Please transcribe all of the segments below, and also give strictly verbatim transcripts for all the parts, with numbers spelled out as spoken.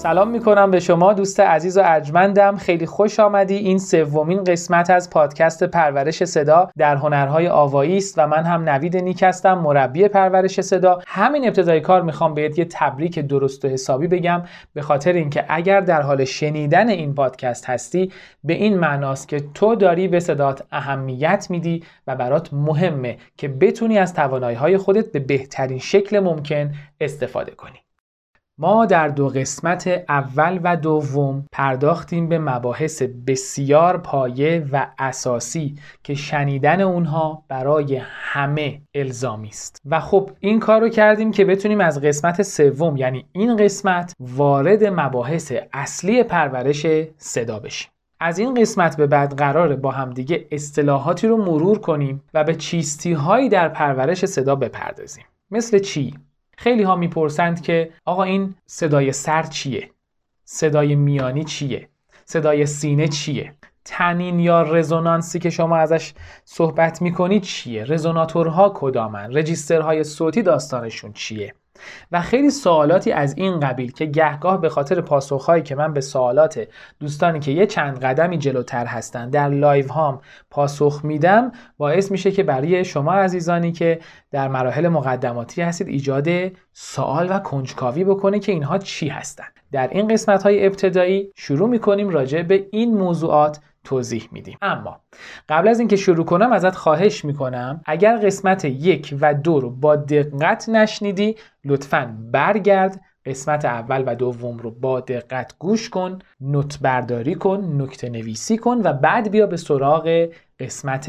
سلام میکنم به شما دوست عزیز و ارجمندم. خیلی خوش آمدی. این سومین قسمت از پادکست پرورش صدا در هنرهای آوایی است و من هم نوید نیک هستم، مربی پرورش صدا. همین ابتدای کار میخوام بهت یه تبریک درست و حسابی بگم، به خاطر اینکه اگر در حال شنیدن این پادکست هستی به این معناست که تو داری به صدات اهمیت میدی و برات مهمه که بتونی از توانایی‌های خودت به بهترین شکل ممکن استفاده کنی. ما در دو قسمت اول و دوم پرداختیم به مباحث بسیار پایه و اساسی که شنیدن اونها برای همه الزامی است و خب این کار رو کردیم که بتونیم از قسمت سوم، یعنی این قسمت، وارد مباحث اصلی پرورش صدا بشیم. از این قسمت به بعد قراره با همدیگه اصطلاحاتی رو مرور کنیم و به چیستی هایی در پرورش صدا بپردازیم. مثل چی؟ خیلی ها میپرسند که آقا این صدای سر چیه؟ صدای میانی چیه؟ صدای سینه چیه؟ تنین یا رزونانسی که شما ازش صحبت میکنید چیه؟ رزوناتورها کدامن؟ رجیسترهای صوتی داستانشون چیه؟ و خیلی سوالاتی از این قبیل که گهگاه به خاطر پاسخهایی که من به سوالات دوستانی که یه چند قدمی جلوتر هستن در لایو هام پاسخ میدم، باعث میشه که برای شما عزیزانی که در مراحل مقدماتی هستید ایجاد سوال و کنجکاوی بکنه که اینها چی هستن. در این قسمت های ابتدایی شروع میکنیم راجع به این موضوعات توضیح میدیم. اما قبل از اینکه شروع کنم ازت خواهش میکنم اگر قسمت یک و دو رو با دقت نشنیدی لطفاً برگرد، قسمت اول و دوم رو با دقت گوش کن، نوت برداری کن، نکته نویسی کن و بعد بیا به سراغ قسمت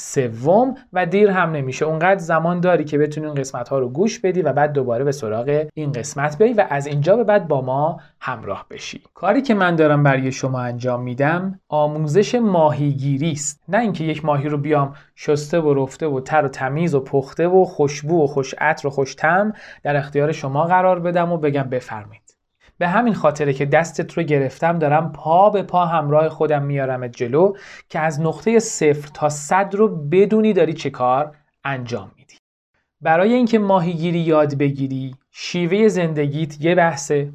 سوم و دیر هم نمیشه. اونقدر زمان داری که بتونی این قسمت ها رو گوش بدی و بعد دوباره به سراغ این قسمت بیایی و از اینجا به بعد با ما همراه بشی. کاری که من دارم برای شما انجام میدم آموزش ماهیگیری است، نه اینکه یک ماهی رو بیام شسته و رفته و تر و تمیز و پخته و خوشبو و خوش عطر و خوش طعم در اختیار شما قرار بدم و بگم بفرمایید. به همین خاطره که دستت رو گرفتم دارم پا به پا همراه خودم میارمت جلو که از نقطه صفر تا صد رو بدونی داری چه کار انجام میدی. برای اینکه ماهیگیری یاد بگیری شیوه زندگیت یه بحثه،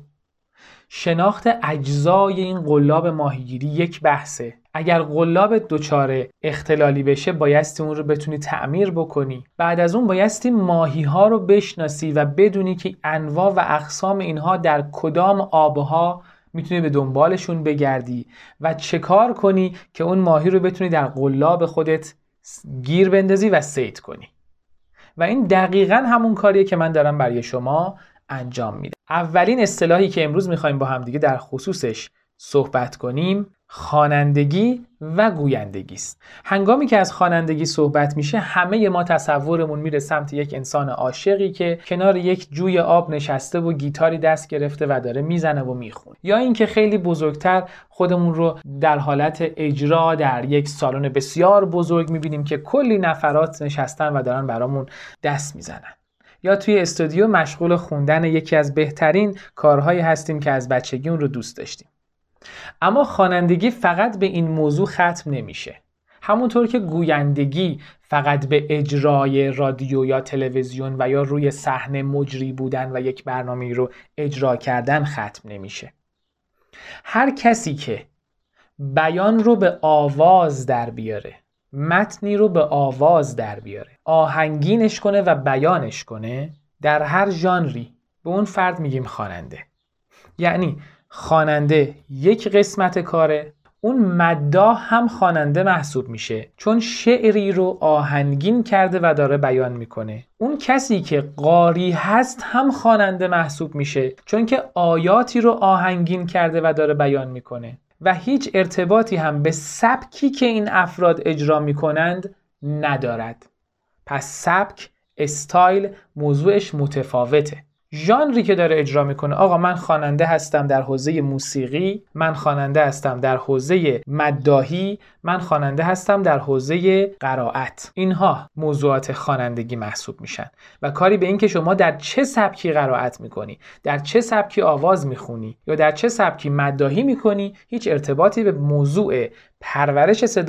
شناخت اجزای این قلاب ماهیگیری یک بحثه. اگر قلاب دچار اختلالی بشه بایستی اون رو بتونی تعمیر بکنی. بعد از اون بایستی ماهی ها رو بشناسی و بدونی که انواع و اقسام اینها در کدام آبها میتونی به دنبالشون بگردی و چه کار کنی که اون ماهی رو بتونی در قلاب خودت گیر بندازی و صید کنی. و این دقیقاً همون کاریه که من دارم برای شما انجام میدم. اولین اصطلاحی که امروز میخوایم با همدیگه در خصوصش صحبت کنیم خوانندگی و گویندگی است. هنگامی که از خوانندگی صحبت میشه همه ما تصورمون میره سمت یک انسان عاشقی که کنار یک جوی آب نشسته و گیتاری دست گرفته و داره میزنه و میخونه، یا اینکه خیلی بزرگتر خودمون رو در حالت اجرا در یک سالن بسیار بزرگ میبینیم که کلی نفرات نشستن و دارن برامون دست میزنن، یا توی استودیو مشغول خوندن یکی از بهترین کارهایی هستیم که از بچگی اون رو دوست داشتیم. اما خوانندگی فقط به این موضوع ختم نمیشه. همونطور که گویندگی فقط به اجرای رادیو یا تلویزیون و یا روی صحنه مجری بودن و یک برنامه رو اجرا کردن ختم نمیشه. هر کسی که بیان رو به آواز در بیاره، متنی رو به آواز در بیاره، آهنگینش کنه و بیانش کنه در هر ژانری، به اون فرد میگیم خواننده. یعنی خواننده یک قسمت کاره، اون مداح هم خواننده محسوب میشه چون شعری رو آهنگین کرده و داره بیان میکنه. اون کسی که قاری هست هم خواننده محسوب میشه چون که آیاتی رو آهنگین کرده و داره بیان میکنه و هیچ ارتباطی هم به سبکی که این افراد اجرا میکنند ندارد. پس سبک، استایل موضوعش متفاوته. ژانری که داره اجرا میکنه، آقا من خواننده هستم در حوزه موسیقی، من خواننده هستم در حوزه مداحی، من خواننده هستم در حوزه قرائت، اینها موضوعات خوانندگی محسوب میشن و کاری به این که شما در چه سبکی قرائت میکنی، در چه سبکی آواز میخونی یا در چه سبکی مداحی میکنی هیچ ارتباطی به موضوع پرورش صدا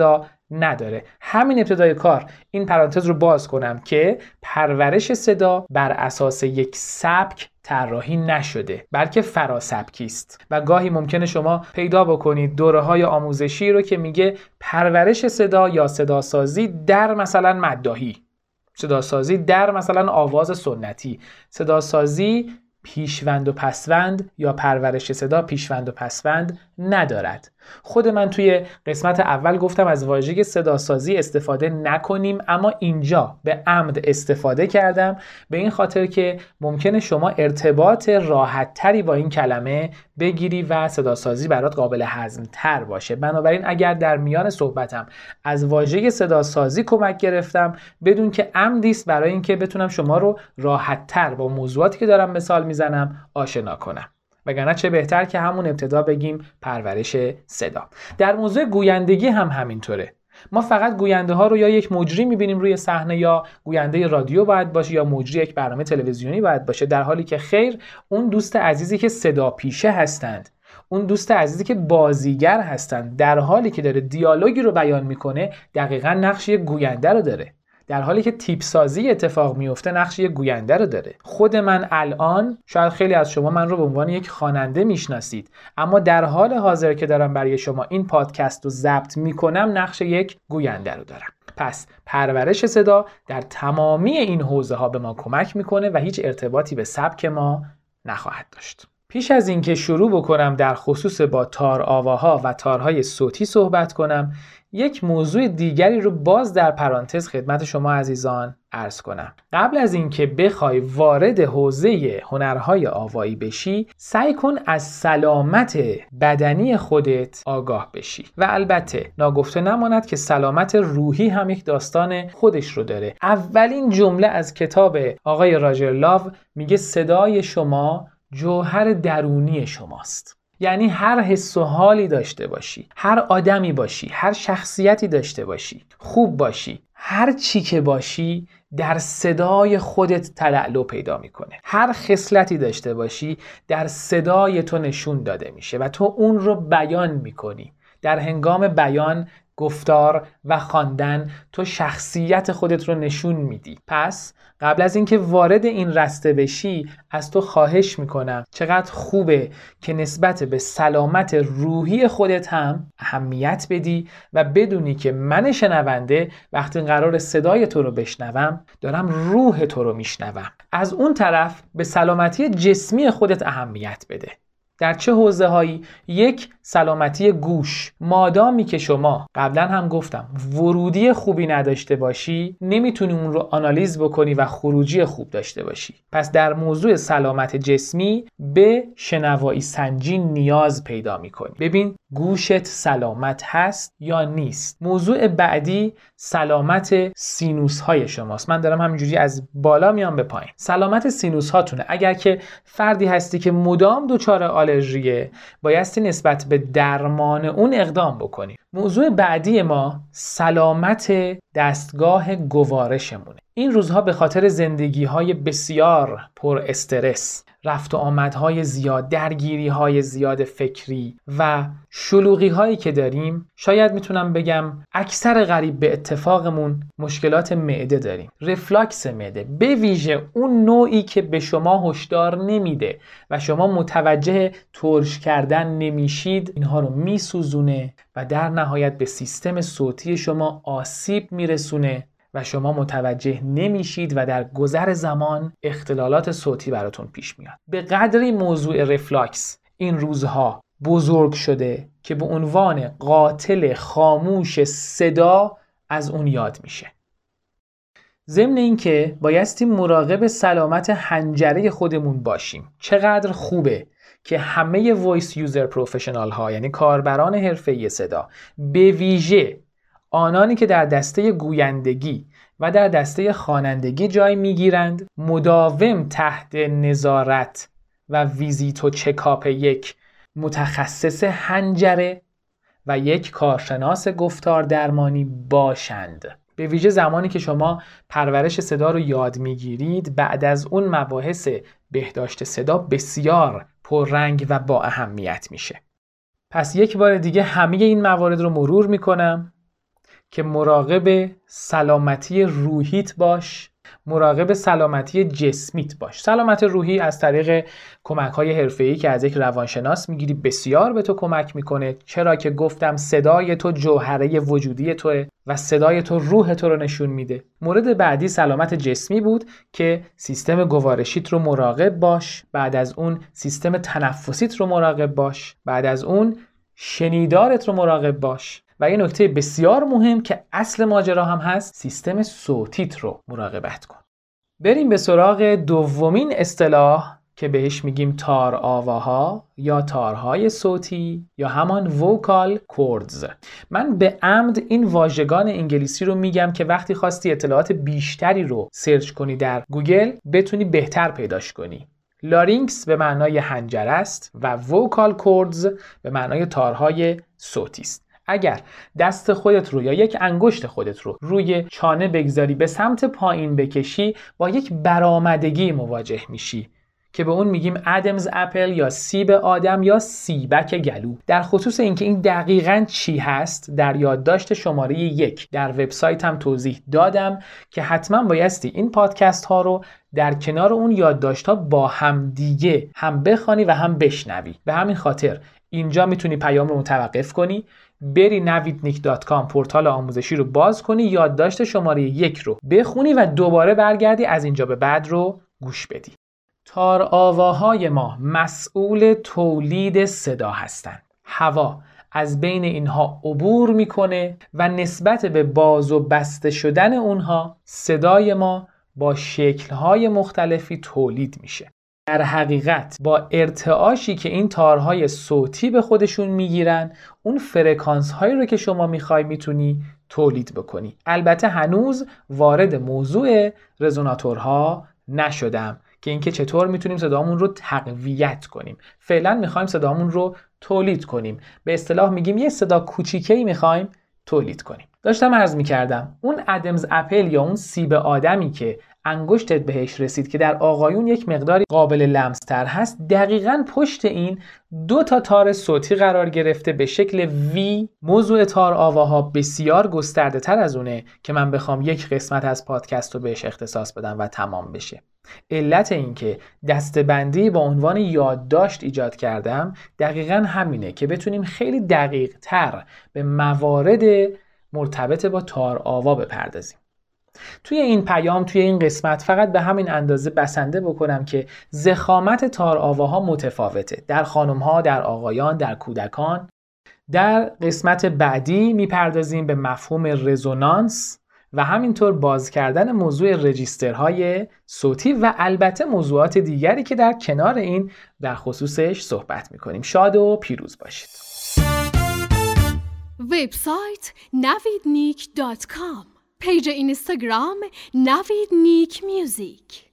نداره. همین ابتدای کار این پرانتز رو باز کنم که پرورش صدا بر اساس یک سبک طراحی نشده، بلکه فراسبکی است و گاهی ممکنه شما پیدا بکنید دوره‌های آموزشی رو که میگه پرورش صدا یا صداسازی در مثلا مداحی، صداسازی در مثلا آواز سنتی، صداسازی پیشوند و پسوند یا پرورش صدا پیشوند و پسوند ندارد. خود من توی قسمت اول گفتم از واژه صداسازی استفاده نکنیم، اما اینجا به عمد استفاده کردم به این خاطر که ممکنه شما ارتباط راحت تری با این کلمه بگیری و صداسازی برات قابل هضم تر باشه. بنابراین اگر در میان صحبتم از واژه صداسازی کمک گرفتم، بدون که عمدی است برای اینکه بتونم شما رو راحت تر با موضوعاتی که دارم مثال میزنم آشنا کنم. وگرنه چه بهتر که همون ابتدا بگیم پرورش صدا. در موضوع گویندگی هم همینطوره. ما فقط گوینده ها رو یا یک مجری میبینیم روی صحنه، یا گوینده رادیو باید باشه، یا مجری یک برنامه تلویزیونی باید باشه، در حالی که خیر، اون دوست عزیزی که صدا پیشه هستند، اون دوست عزیزی که بازیگر هستند، در حالی که داره دیالوگی رو بیان میکنه دقیقاً نقش یک گوینده رو داره. در حالی که تیپ سازی اتفاق میفته نقش یک گوینده رو داره. خود من الان، شاید خیلی از شما من رو به عنوان یک خواننده میشناسید، اما در حال حاضر که دارم برای شما این پادکست رو ضبط میکنم نقش یک گوینده رو دارم. پس پرورش صدا در تمامی این حوزه ها به ما کمک میکنه و هیچ ارتباطی به سبک ما نخواهد داشت. پیش از اینکه شروع بکنم در خصوص با تار آواها و تارهای صوتی صحبت کنم، یک موضوع دیگری رو باز در پرانتز خدمت شما عزیزان عرض کنم. قبل از اینکه بخوای وارد حوزه هنرهای آوایی بشی، سعی کن از سلامت بدنی خودت آگاه بشی و البته ناگفته نماند که سلامت روحی هم یک داستان خودش رو داره. اولین جمله از کتاب آقای راجر لاو میگه صدای شما جوهر درونی شماست. یعنی هر حس و حالی داشته باشی، هر آدمی باشی، هر شخصیتی داشته باشی، خوب باشی، هر چی که باشی در صدای خودت تلالو پیدا میکنه. هر خصلتی داشته باشی در صدای تو نشون داده میشه و تو اون رو بیان میکنی. در هنگام بیان، گفتار و خواندن تو شخصیت خودت رو نشون میدی. پس قبل از اینکه وارد این رسته بشی از تو خواهش میکنم چقدر خوبه که نسبت به سلامت روحی خودت هم اهمیت بدی و بدونی که من شنونده وقتی قرار صدای تو رو بشنوم دارم روح تو رو میشنوم. از اون طرف به سلامتی جسمی خودت اهمیت بده. در چه حوزه هایی؟ یک، سلامتی گوش. مادامی که شما قبلا هم گفتم ورودی خوبی نداشته باشی نمیتونی اون رو آنالیز بکنی و خروجی خوب داشته باشی. پس در موضوع سلامت جسمی به شنوایی سنجی نیاز پیدا میکنی. ببین گوشت سلامت هست یا نیست. موضوع بعدی سلامت سینوس های شماست. من دارم همینجوری از بالا میام به پایین. سلامت سینوس هاتونه. اگر که فردی هستی که مدام دچار آلرژیه بایستی نسبت به درمان اون اقدام بکنی. موضوع بعدی ما سلامت دستگاه گوارشمونه. این روزها به خاطر زندگی‌های بسیار پر استرس، رفت و آمدهای زیاد، درگیری‌های زیاد فکری و شلوغی‌هایی که داریم، شاید میتونم بگم اکثر قریب به اتفاقمون مشکلات معده داریم. رفلاکس معده، به ویژه اون نوعی که به شما هشدار نمیده و شما متوجه ترش کردن نمیشید، اینها رو میسوزونه و در نهایت به سیستم صوتی شما آسیب میرسونه و شما متوجه نمیشید و در گذر زمان اختلالات صوتی براتون پیش میاد. به قدری موضوع رفلاکس این روزها بزرگ شده که به عنوان قاتل خاموش صدا از اون یاد میشه. ضمن اینکه بایستی مراقب سلامت حنجره خودمون باشیم. چقدر خوبه که همه وایس یوزر پروفشنال ها، یعنی کاربران حرفه‌ای صدا، به ویژه آنانی که در دسته گویندگی و در دسته خوانندگی جای میگیرند، مداوم تحت نظارت و ویزیت و چکاپ یک متخصص حنجره و یک کارشناس گفتار درمانی باشند. به ویژه زمانی که شما پرورش صدا رو یاد میگیرید، بعد از اون مباحث بهداشت صدا بسیار پررنگ و با اهمیت میشه. پس یک بار دیگه همه این موارد رو مرور میکنم. که مراقب سلامتی روحیت باش، مراقب سلامتی جسمیت باش. سلامت روحی از طریق کمک‌های حرفه‌ای که از یک روانشناس میگیری بسیار به تو کمک میکنه، چرا که گفتم صدای تو جوهره وجودی توه و صدای تو روح تو رو نشون میده. مورد بعدی سلامت جسمی بود که سیستم گوارشیت رو مراقب باش، بعد از اون سیستم تنفسیت رو مراقب باش، بعد از اون شنیدارت رو مراقب باش و یه نکته بسیار مهم که اصل ماجرا هم هست، سیستم صوتیت رو مراقبت کن. بریم به سراغ دومین اصطلاح که بهش میگیم تار آواها یا تارهای صوتی یا همان ووکال کوردز. من به عمد این واژگان انگلیسی رو میگم که وقتی خواستی اطلاعات بیشتری رو سرچ کنی در گوگل بتونی بهتر پیداش کنی. لارینکس به معنای حنجره است و ووکال کوردز به معنای تارهای صوتی است. اگر دست خودت رو یا یک انگشت خودت رو روی چانه بگذاری به سمت پایین بکشی با یک برآمدگی مواجه میشی که به اون میگیم ادمز اپل یا سیب آدم یا سیبک گلو. در خصوص اینکه این دقیقاً چی هست در یادداشت شماره یک در وبسایتم توضیح دادم که حتما بایستی این پادکست ها رو در کنار اون یادداشت ها با هم دیگه هم بخوانی و هم بشنوی. به همین خاطر اینجا میتونی پیام رو متوقف کنی، بری نویدنیک دات کام پورتال آموزشی رو باز کنی، یادداشت شماره یک رو بخونی و دوباره برگردی از اینجا به بعد رو گوش بدی. تار آواهای ما مسئول تولید صدا هستند. هوا از بین اینها عبور میکنه و نسبت به باز و بسته شدن اونها صدای ما با شکل‌های مختلفی تولید میشه. در حقیقت با ارتعاشی که این تارهای صوتی به خودشون میگیرن اون فرکانس هایی رو که شما میخوای میتونی تولید بکنی. البته هنوز وارد موضوع رزوناتورها نشدم که اینکه چطور میتونیم صدامون رو تقویت کنیم. فعلا میخوایم صدامون رو تولید کنیم. به اصطلاح میگیم یه صدا کوچیکه‌ای میخوایم تولید کنیم. داشتم عرض میکردم اون ادمز اپل یا اون سیب آدمی که انگشتت بهش رسید که در آقایون یک مقداری قابل لمس تر هست، دقیقاً پشت این دو تا تار صوتی قرار گرفته به شکل وی. موضوع تار آواها بسیار گسترده تر از اونه که من بخوام یک قسمت از پادکست رو بهش اختصاص بدم و تمام بشه. علت این که دسته‌بندی با عنوان یادداشت ایجاد کردم دقیقاً همینه که بتونیم خیلی دقیق تر به موارد مرتبط با تار آوا بپردازیم. توی این پیام توی این قسمت فقط به همین اندازه بسنده بکنم که ضخامت تار آواها متفاوته در خانم‌ها، در آقایان، در کودکان. در قسمت بعدی میپردازیم به مفهوم رزونانس و همینطور باز کردن موضوع رجیسترهای صوتی و البته موضوعات دیگری که در کنار این در خصوصش صحبت میکنیم. شاد و پیروز باشید. وبسایت نویدنیک دات کام، پیج اینستاگرام نویدنیک میوزیک.